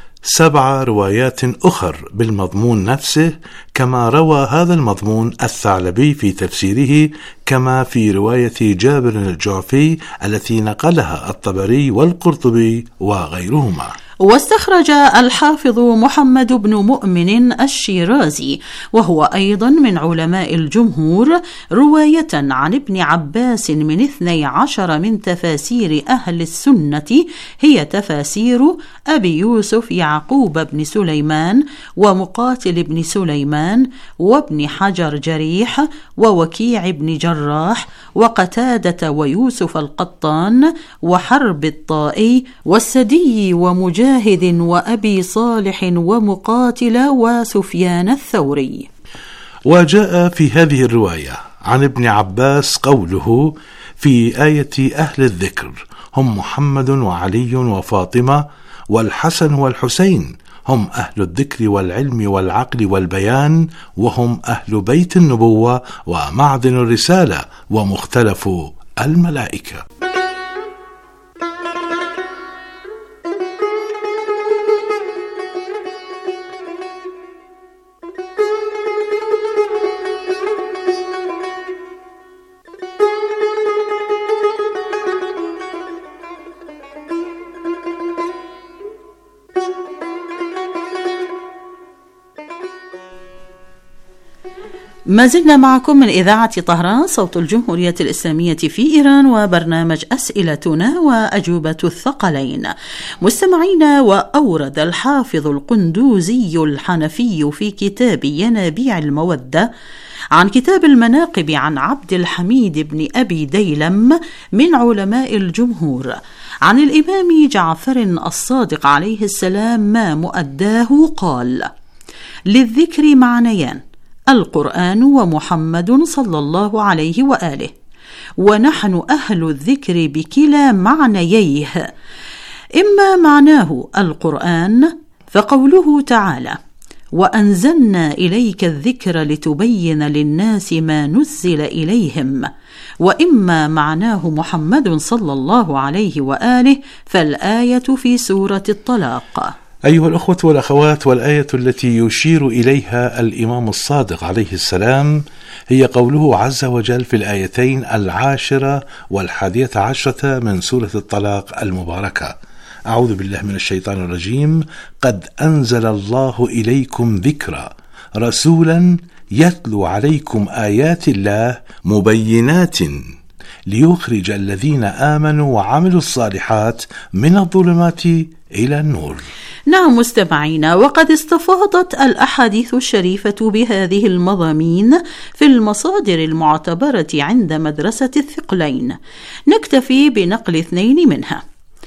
7 روايات أخر بالمضمون نفسه، كما روى هذا المضمون الثعلبي في تفسيره، كما في رواية جابر الجعفي التي نقلها الطبري والقرطبي وغيرهما. واستخرج الحافظ محمد بن مؤمن الشيرازي وهو أيضا من علماء الجمهور رواية عن ابن عباس من 12 من تفاسير أهل السنة، هي تفاسير أبي يوسف يعقوب بن سليمان ومقاتل بن سليمان وابن حجر جريح ووكيع بن جراح وقتادة ويوسف القطان وحرب الطائي والسدي ومجاهد وأبي صالح ومقاتل وسفيان الثوري. وجاء في هذه الرواية عن ابن عباس قوله في آية أهل الذكر هم محمد وعلي وفاطمة والحسن والحسين، هم أهل الذكر والعلم والعقل والبيان، وهم أهل بيت النبوة ومعدن الرسالة ومختلف الملائكة. ما زلنا معكم من إذاعة طهران صوت الجمهورية الإسلامية في إيران، وبرنامج أسئلتنا وأجوبة الثقلين. مستمعين، وأورد الحافظ القندوزي الحنفي في كتاب ينابيع المودة عن كتاب المناقب عن عبد الحميد بن أبي ديلم من علماء الجمهور عن الإمام جعفر الصادق عليه السلام ما مؤداه قال: للذكر معنيان: القرآن ومحمد صلى الله عليه وآله، ونحن أهل الذكر بكلا معنييه. إما معناه القرآن فقوله تعالى: وأنزلنا إليك الذكر لتبين للناس ما نزل إليهم، وإما معناه محمد صلى الله عليه وآله فالآية في سورة الطلاق. أيها الأخوة والأخوات، والآية التي يشير إليها الإمام الصادق عليه السلام هي قوله عز وجل في الآيتين 10 و11 من سورة الطلاق المباركة: أعوذ بالله من الشيطان الرجيم: قد أنزل الله إليكم ذكرا رسولا يتلو عليكم آيات الله مبينات ليخرج الذين آمنوا وعملوا الصالحات من الظلمات إلى النور. نعم مستمعينا، وقد استفاضت الأحاديث الشريفة بهذه المضامين في المصادر المعتبرة عند مدرسة الثقلين. نكتفي بنقل 2 منها.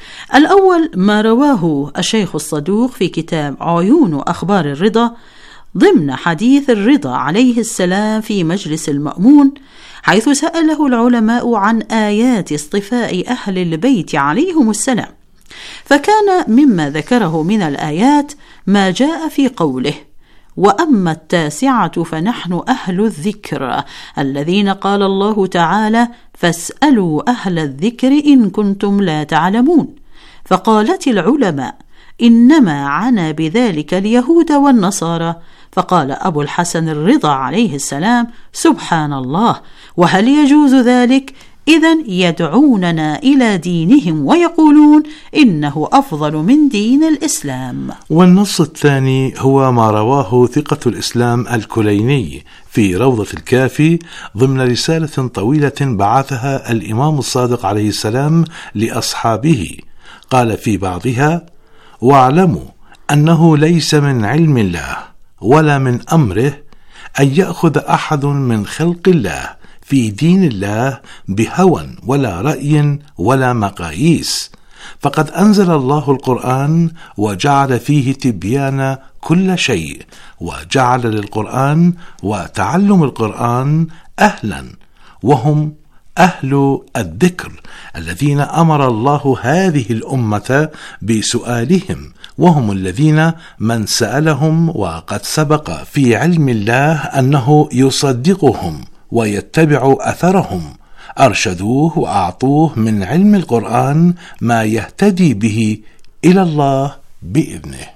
الأول ما رواه الشيخ الصدوق في كتاب عيون أخبار الرضا ضمن حديث الرضا عليه السلام في مجلس المأمون، حيث سأله العلماء عن آيات اصطفاء أهل البيت عليهم السلام، فكان مما ذكره من الآيات ما جاء في قوله: وأما التاسعة فنحن أهل الذكر الذين قال الله تعالى: فاسألوا أهل الذكر إن كنتم لا تعلمون. فقالت العلماء: إنما عنا بذلك اليهود والنصارى. فقال أبو الحسن الرضا عليه السلام: سبحان الله، وهل يجوز ذلك؟ إذن يدعوننا إلى دينهم ويقولون إنه أفضل من دين الإسلام. والنص الثاني هو ما رواه ثقة الإسلام الكليني في روضة الكافي ضمن رسالة طويلة بعثها الإمام الصادق عليه السلام لأصحابه. قال في بعضها: واعلموا أنه ليس من علم الله ولا من أمره أن يأخذ أحد من خلق الله في دين الله بهوى ولا رأي ولا مقاييس، فقد أنزل الله القرآن وجعل فيه تبيان كل شيء، وجعل للقرآن وتعلم القرآن أهلا، وهم أهل الذكر الذين أمر الله هذه الأمة بسؤالهم، وهم الذين من سألهم وقد سبق في علم الله أنه يصدقهم ويتبع أثرهم، أرشدوه وأعطوه من علم القرآن ما يهتدي به إلى الله بإذنه.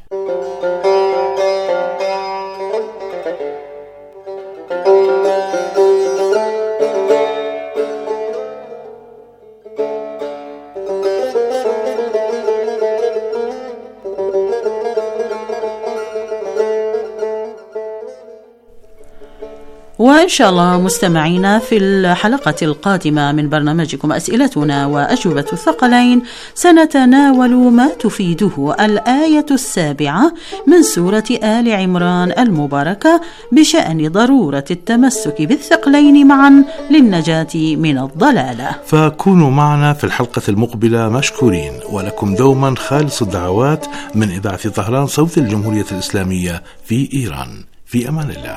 وإن شاء الله مستمعينا في الحلقة القادمة من برنامجكم أسئلتنا وأجوبة الثقلين سنتناول ما تفيده الآية 7 من سورة آل عمران المباركة بشأن ضرورة التمسك بالثقلين معا للنجاة من الضلالة. فكونوا معنا في الحلقة المقبلة مشكورين، ولكم دوما خالص الدعوات من إذاعة طهران صوت الجمهورية الإسلامية في إيران. في أمان الله.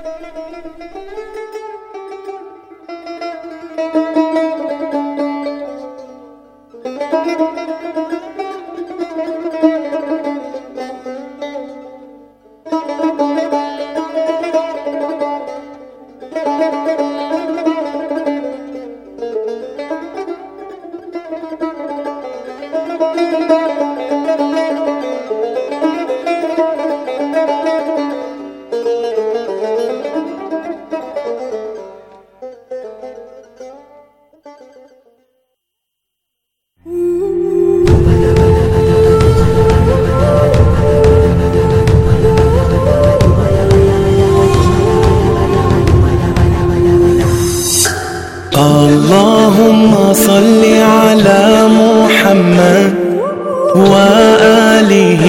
اللهم صل على محمد وآله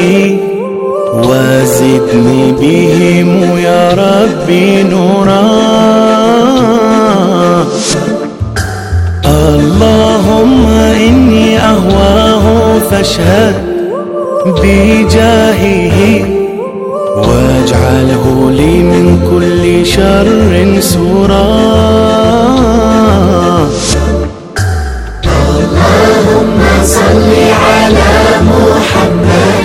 وزدني بهم يا ربي نورا. اللهم إني أهواه فاشهد بجاهه واجعله لي من كل شر سورا. اللهم صل على محمد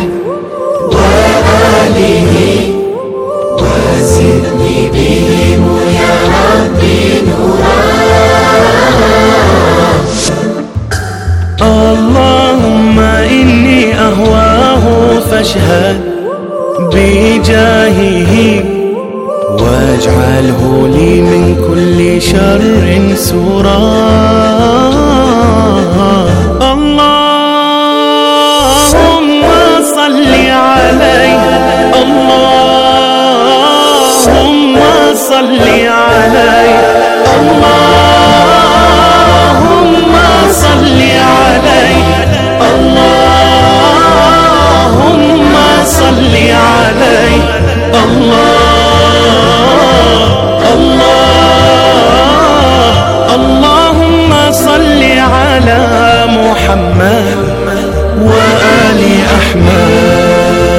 وآله وزدني بهم يا ربي نورا. اللهم إني أهواه فاشهد بجاهه واجعله لي من كل شر سورا. اللهم صل عليه، اللهم صل عليه، اللهم صل عليه، اللهم محمد وآل أحمد.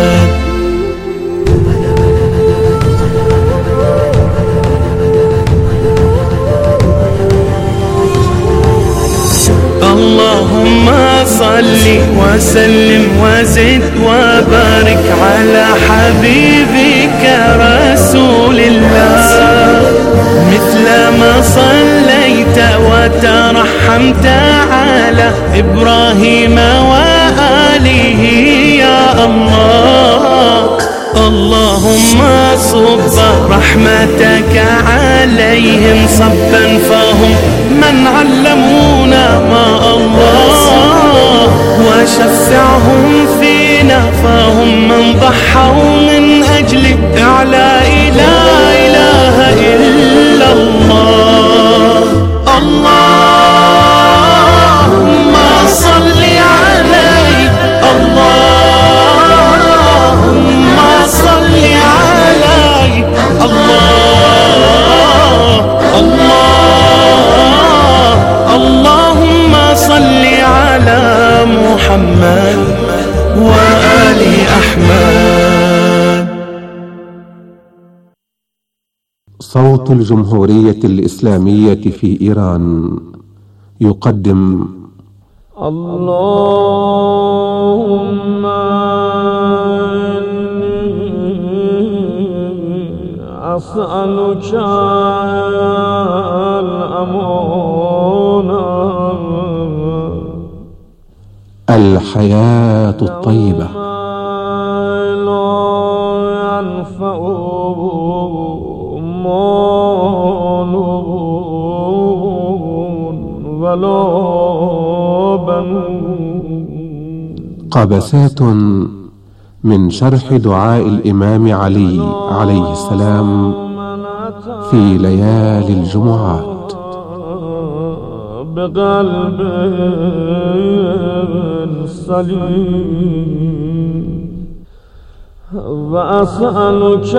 اللهم صل وسلم وزد وبارك على حبيبك رسول الله، مثل ما صليت وترحمت على إبراهيم وآله يا الله. اللهم صب رحمتك عليهم صبا فهم من علمونا ما الله، وشفعهم فينا فهم من ضحوا من أجل إعلاء لا إله إلا الله. اللهم صل عليه، اللهم صل عليه، اللهم صل على محمد وآل أحمد. صوت الجمهورية الإسلامية في إيران يقدم اللهم أسألك الأمان، الحياة الطيبة، لا ينفع مال ولا بنون. قبسات من شرح دعاء الإمام علي عليه السلام في ليالي الجمعات. بقلب سليم وأسألك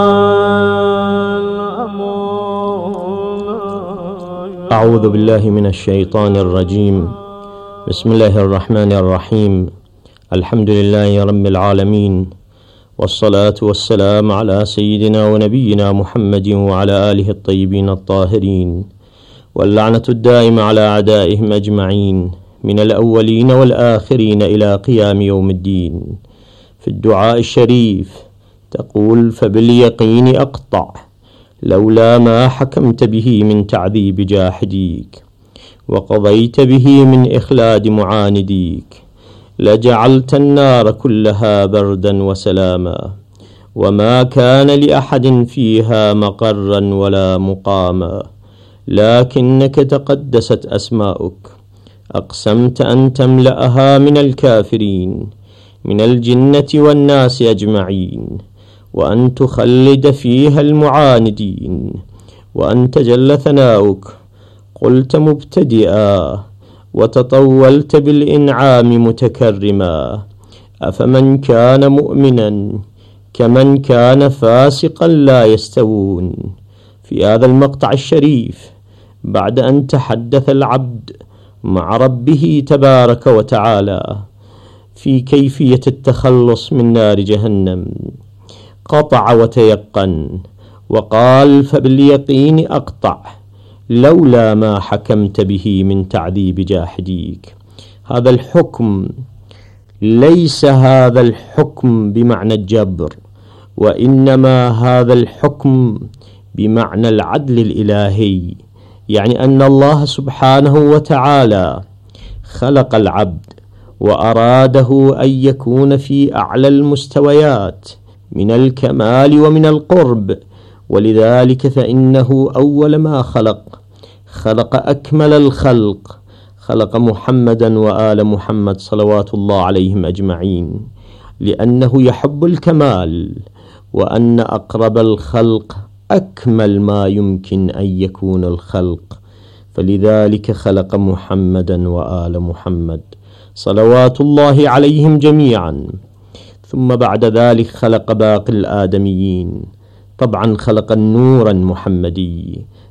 أعوذ بالله من الشيطان الرجيم. بسم الله الرحمن الرحيم. الحمد لله رب العالمين، والصلاة والسلام على سيدنا ونبينا محمد وعلى آله الطيبين الطاهرين، واللعنة الدائمة على أعدائهم أجمعين من الأولين والآخرين إلى قيام يوم الدين. في الدعاء الشريف تقول: فباليقين أقطع لولا ما حكمت به من تعذيب جاحديك، وقضيت به من إخلاد معانديك، لجعلت النار كلها بردا وسلاما، وما كان لأحد فيها مقرا ولا مقاما، لكنك تقدست أسماؤك، أقسمت أن تملأها من الكافرين من الجنة والناس أجمعين، وأن تخلد فيها المعاندين، وأن تجل ثناؤك. قلت مبتدئا وتطولت بالإنعام متكرما، أفمن كان مؤمنا كمن كان فاسقا لا يستوون. في هذا المقطع الشريف بعد أن تحدث العبد مع ربه تبارك وتعالى في كيفية التخلص من نار جهنم، قطع وتيقن وقال: فباليقين أقطع لولا ما حكمت به من تعذيب جاحديك. هذا الحكم ليس هذا الحكم بمعنى الجبر، وإنما هذا الحكم بمعنى العدل الإلهي، يعني أن الله سبحانه وتعالى خلق العبد وأراده أن يكون في أعلى المستويات من الكمال ومن القرب، ولذلك فإنه أول ما خلق أكمل الخلق، خلق محمدا وآل محمد صلوات الله عليهم أجمعين، لأنه يحب الكمال، وأن أقرب الخلق أكمل ما يمكن أن يكون الخلق، فلذلك خلق محمدا وآل محمد صلوات الله عليهم جميعا. ثم بعد ذلك خلق باقي الآدميين، طبعا خلق النور المحمدي،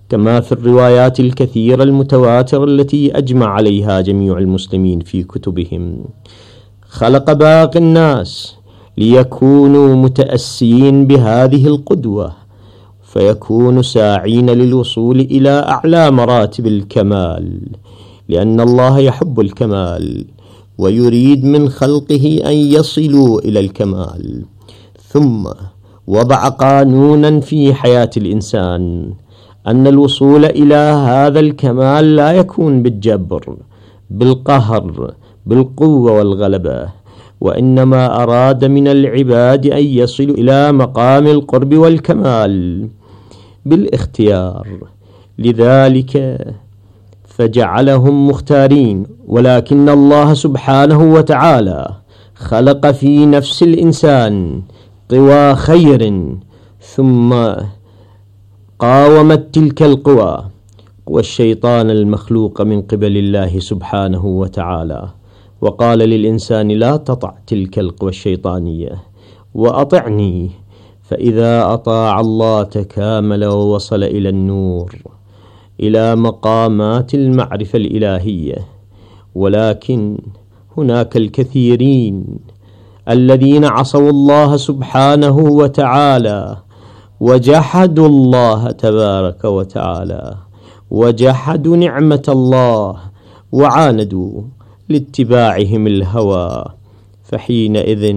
كما في الروايات الكثيرة المتواترة التي أجمع عليها جميع المسلمين في كتبهم. خلق باقي الناس ليكونوا متأسيين بهذه القدوة، فيكونوا ساعين للوصول إلى أعلى مراتب الكمال، لأن الله يحب الكمال ويريد من خلقه أن يصلوا إلى الكمال. ثم وضع قانونا في حياة الإنسان أن الوصول إلى هذا الكمال لا يكون بالجبر، بالقهر، بالقوة والغلبة، وإنما أراد من العباد أن يصلوا إلى مقام القرب والكمال بالاختيار. لذلك فجعلهم مختارين، ولكن الله سبحانه وتعالى خلق في نفس الإنسان قوى خير، ثم قاومت تلك القوى والشيطان المخلوق من قبل الله سبحانه وتعالى، وقال للإنسان: لا تطع تلك القوى الشيطانية وأطعني. فإذا أطاع الله تكامل ووصل إلى النور، إلى مقامات المعرفة الإلهية. ولكن هناك الكثيرين الذين عصوا الله سبحانه وتعالى وجحدوا الله تبارك وتعالى، وجحدوا نعمة الله وعاندوا لاتباعهم الهوى. فحينئذ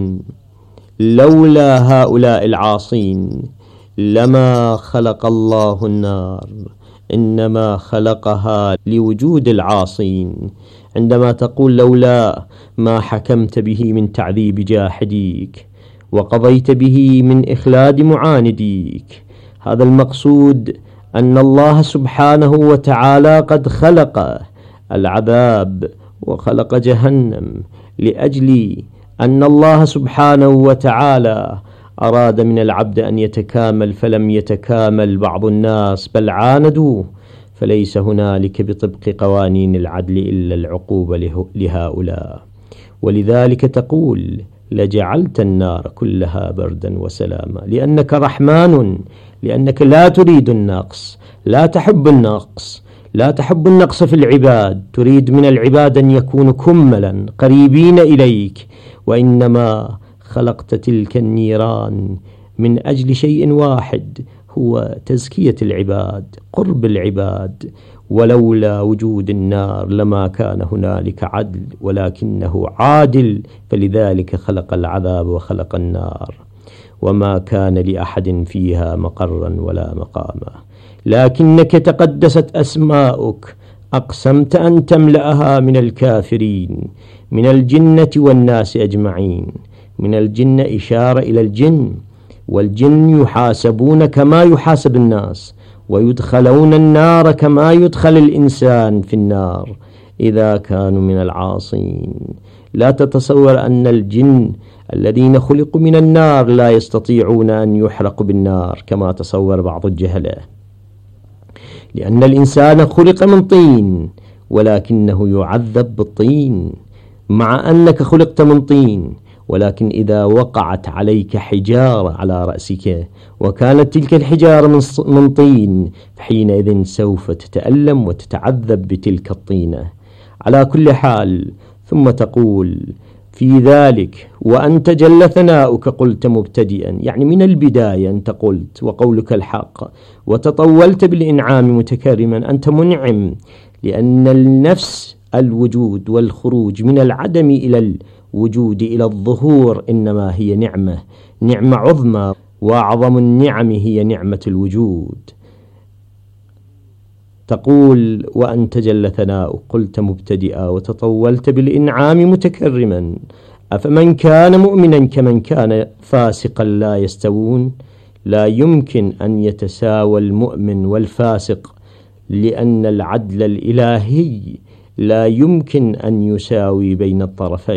لولا هؤلاء العاصين لما خلق الله النار، إنما خلقها لوجود العاصين. عندما تقول لولا ما حكمت به من تعذيب جاحديك وقضيت به من إخلاد معانديك، هذا المقصود أن الله سبحانه وتعالى قد خلق العذاب وخلق جهنم لأجل أن الله سبحانه وتعالى أراد من العبد أن يتكامل، فلم يتكامل بعض الناس بل عاندوا، فليس هنالك بطبق قوانين العدل إلا العقوبة لهؤلاء. ولذلك تقول: لجعلت النار كلها بردا وسلاما، لأنك رحمن، لأنك لا تريد النقص، لا تحب النقص، لا تحب النقص في العباد، تريد من العباد أن يكونوا كملا قريبين إليك، وإنما خلقت تلك النيران من أجل شيء واحد، هو تزكية العباد، قرب العباد. ولولا وجود النار لما كان هنالك عدل، ولكنه عادل، فلذلك خلق العذاب وخلق النار، وما كان لأحد فيها مقرا ولا مقاما. لكنك تقدست أسماؤك، أقسمت أن تملأها من الكافرين، من الجنة والناس أجمعين. من الجن إشارة إلى الجن، والجن يحاسبون كما يحاسب الناس، ويدخلون النار كما يدخل الإنسان في النار إذا كانوا من العاصين. لا تتصور أن الجن الذين خلقوا من النار لا يستطيعون أن يحرقوا بالنار كما تصور بعض الجهلة، لأن الإنسان خلق من طين، ولكنه يعذب بالطين، مع أنك خلقت من طين، ولكن إذا وقعت عليك حجارة على رأسك وكانت تلك الحجارة من طين، فحينئذ سوف تتألم وتتعذب بتلك الطينة. على كل حال، ثم تقول في ذلك: وأنت جل ثناؤك قلت مبتدئا، يعني من البداية أنت قلت وقولك الحق، وتطولت بالإنعام متكرما، أنت منعم، لأن النفس الوجود والخروج من العدم إلى الوجود إلى الظهور إنما هي نعمة، نعمة عظمى، وأعظم النعم هي نعمة الوجود. تقول: وأنت جل ثناؤك قلت مبتدئا وتطولت بالإنعام متكرما، أفمن كان مؤمنا كمن كان فاسقا لا يستوون. لا يمكن أن يتساوى المؤمن والفاسق، لأن العدل الإلهي لا يمكن أن يساوي بين الطرفين.